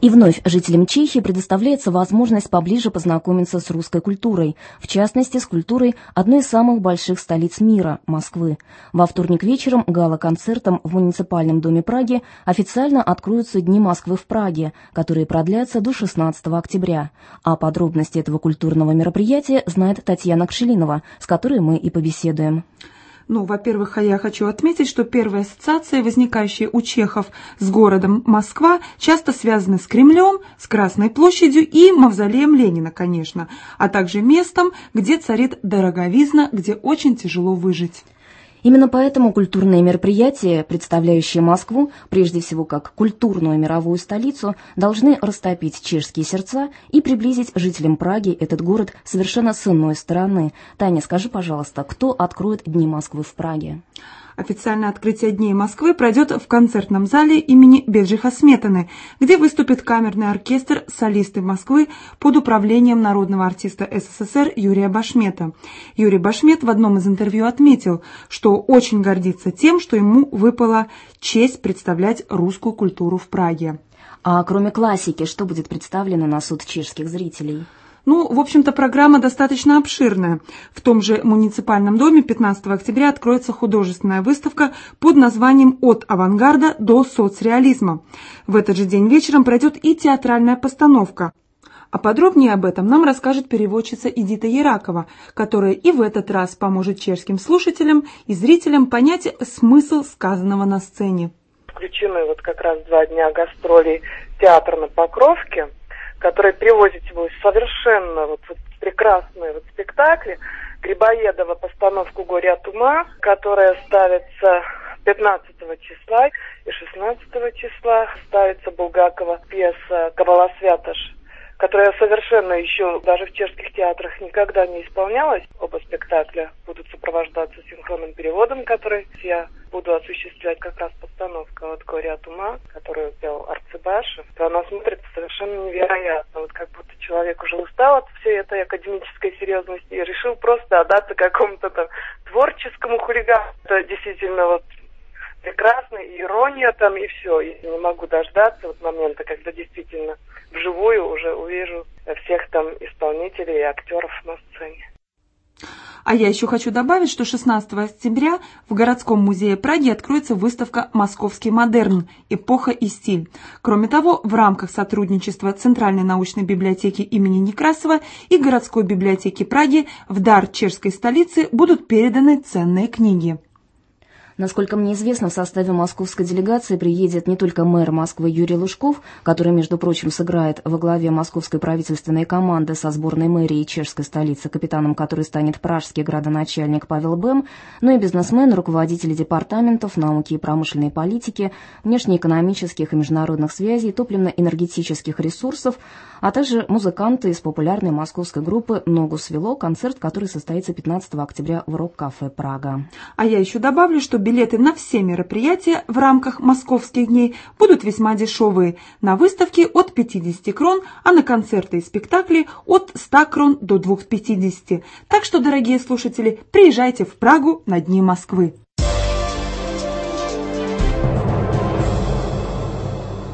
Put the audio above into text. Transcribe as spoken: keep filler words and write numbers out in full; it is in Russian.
И вновь жителям Чехии предоставляется возможность поближе познакомиться с русской культурой, в частности, с культурой одной из самых больших столиц мира – Москвы. Во вторник вечером гала-концертом в муниципальном доме Праги официально откроются Дни Москвы в Праге, которые продлятся до шестнадцатого октября. А подробности этого культурного мероприятия знает Татьяна Кшелинова, с которой мы и побеседуем. Ну, во-первых, я хочу отметить, что первые ассоциации, возникающие у чехов с городом Москва, часто связаны с Кремлем, с Красной площадью и мавзолеем Ленина, конечно, а также местом, где царит дороговизна, где очень тяжело выжить. Именно поэтому культурные мероприятия, представляющие Москву, прежде всего как культурную мировую столицу, должны растопить чешские сердца и приблизить жителям Праги этот город совершенно с иной стороны. Таня, скажи, пожалуйста, кто откроет Дни Москвы в Праге? Официальное открытие Дней Москвы пройдет в концертном зале имени Беджиха Сметаны, где выступит камерный оркестр «Солисты Москвы» под управлением народного артиста СССР Юрия Башмета. Юрий Башмет в одном из интервью отметил, что очень гордится тем, что ему выпала честь представлять русскую культуру в Праге. А кроме классики, что будет представлено на суд чешских зрителей? Ну, в общем-то, программа достаточно обширная. В том же муниципальном доме пятнадцатого октября откроется художественная выставка под названием «От авангарда до соцреализма». В этот же день вечером пройдет и театральная постановка. А подробнее об этом нам расскажет переводчица Эдита Яракова, которая и в этот раз поможет чешским слушателям и зрителям понять смысл сказанного на сцене. Включены вот как раз два дня гастролей театра на Покровке, который привозит его совершенно вот, вот прекрасные вот спектакли. Грибоедова постановку «Горе от ума», которая ставится пятнадцатого числа, и шестнадцатого числа ставится Булгакова пьеса «Кабала Святош», которая совершенно еще даже в чешских театрах никогда не исполнялась. Оба спектакля будут сопровождаться синхронным переводом, который я буду осуществлять, как раз постановка от «Горе от ума», которую пел Арцебашев. Она смотрится совершенно невероятно. Вот как будто человек уже устал от всей этой академической серьезности и решил просто отдаться какому-то там творческому хулиганству. Это действительно вот прекрасно, и ирония там, и все. Я не могу дождаться вот момента, когда действительно вживую уже увижу всех там исполнителей и актеров на сцене. А я еще хочу добавить, что шестнадцатого октября в городском музее Праги откроется выставка «Московский модерн. Эпоха и стиль». Кроме того, в рамках сотрудничества Центральной научной библиотеки имени Некрасова и городской библиотеки Праги в дар чешской столицы будут переданы ценные книги. Насколько мне известно, в составе московской делегации приедет не только мэр Москвы Юрий Лужков, который, между прочим, сыграет во главе московской правительственной команды со сборной мэрии чешской столицы, капитаном которой станет пражский градоначальник Павел Бем, но и бизнесмены, руководители департаментов науки и промышленной политики, внешнеэкономических и международных связей, топливно-энергетических ресурсов, а также музыканты из популярной московской группы «Ногу свело», концерт, который состоится пятнадцатого октября в рок-кафе «Прага». А я еще добавлю, что билеты на все мероприятия в рамках московских дней будут весьма дешевые. На выставке от пятидесяти крон, а на концерты и спектакли от ста крон до двухсот пятидесяти. Так что, дорогие слушатели, приезжайте в Прагу на Дни Москвы.